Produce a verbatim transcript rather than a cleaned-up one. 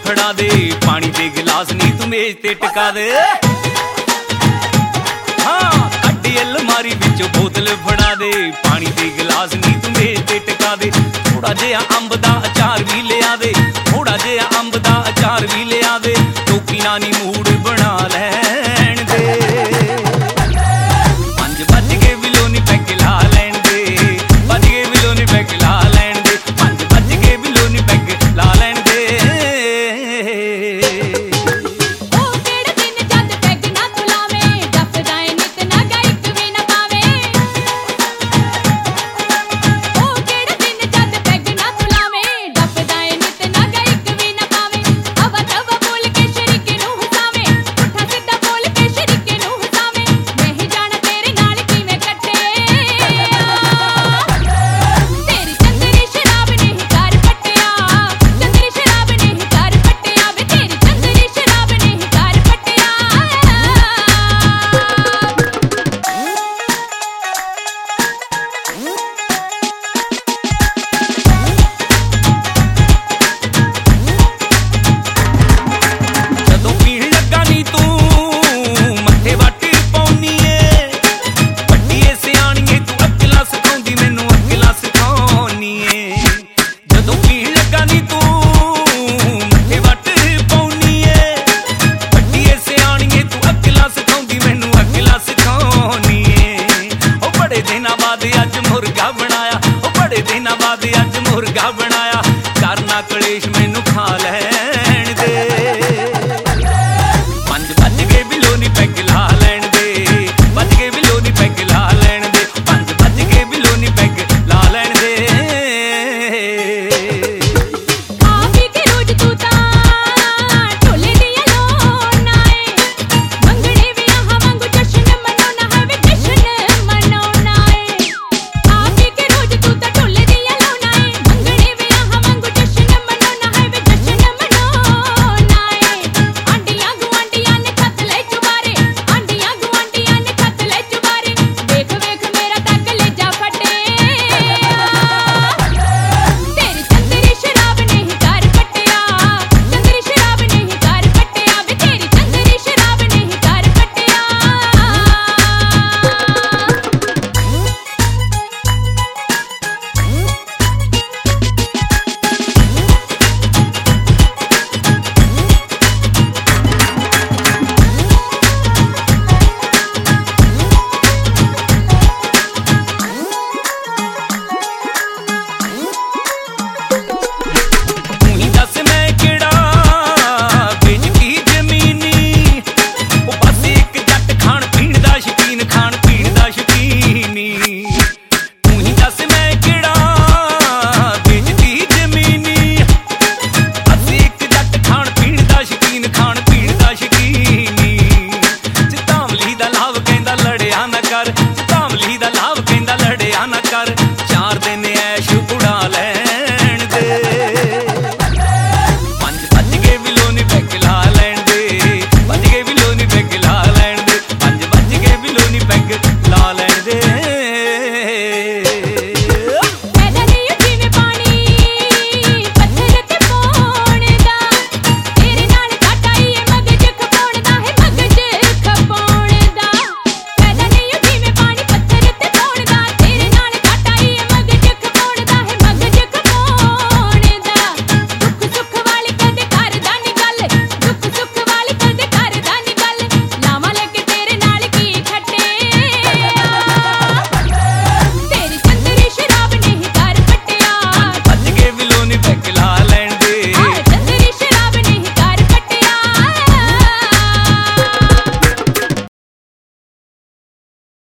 फड़ा दे, पानी दे गिलास नी तू मेज ते टिका दे। हाँ कड्डी अलमारी विचों बोतल फड़ा दे, पानी दे गिलास नी तू मेज ते टिका दे। थोड़ा जिहा अंब दा अचार भी लिया दे, थोड़ा जिहा अंब दा अचार भी लिया दे। टोकी नानी मूड बना लैण दे, पंज बज के विलोनी पैग ला लैण दे, बज के विलोनी पैग ला लैण दे, पंज बज के विलोनी पैग ला लैण दे। मुर्गा बनाया, करना कलेश मैनू खा